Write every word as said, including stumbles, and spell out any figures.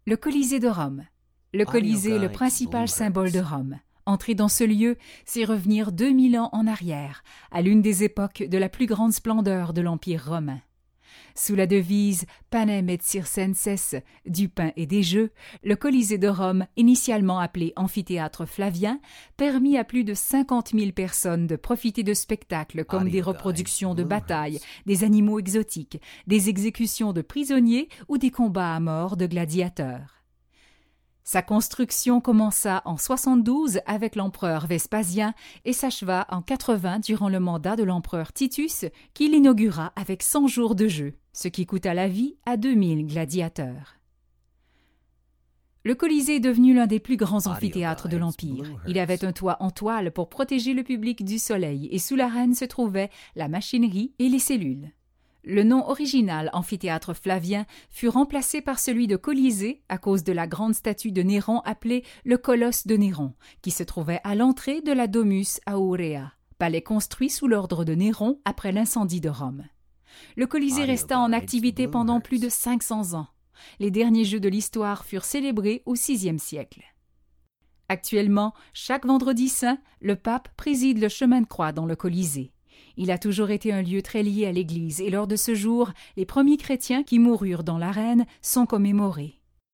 Le Colisée de Rome. Le Colisée est le principal symbole de Rome. Entrer dans ce lieu, c'est revenir deux mille ans en arrière, à l'une des époques de la plus grande splendeur de l'Empire romain. Sous la devise « Panem et circenses » du pain et des jeux, le Colisée de Rome, initialement appelé amphithéâtre Flavien, permit à plus de cinquante mille personnes de profiter de spectacles comme des reproductions de batailles, des animaux exotiques, des exécutions de prisonniers ou des combats à mort de gladiateurs. Sa construction commença en soixante-douze avec l'empereur Vespasien et s'acheva en quatre-vingts durant le mandat de l'empereur Titus qui l'inaugura avec cent jours de jeu, ce qui coûta la vie à deux mille gladiateurs. Le Colisée est devenu l'un des plus grands amphithéâtres de l'Empire. Il avait un toit en toile pour protéger le public du soleil et sous l'arène se trouvaient la machinerie et les cellules. Le nom original amphithéâtre Flavien fut remplacé par celui de Colisée à cause de la grande statue de Néron appelée le Colosse de Néron, qui se trouvait à l'entrée de la Domus Aurea, palais construit sous l'ordre de Néron après l'incendie de Rome. Le Colisée resta en activité pendant plus de cinq cents ans. Les derniers jeux de l'histoire furent célébrés au sixième siècle. Actuellement, chaque vendredi saint, le pape préside le chemin de croix dans le Colisée. Il a toujours été un lieu très lié à l'Église et lors de ce jour, les premiers chrétiens qui moururent dans l'arène sont commémorés.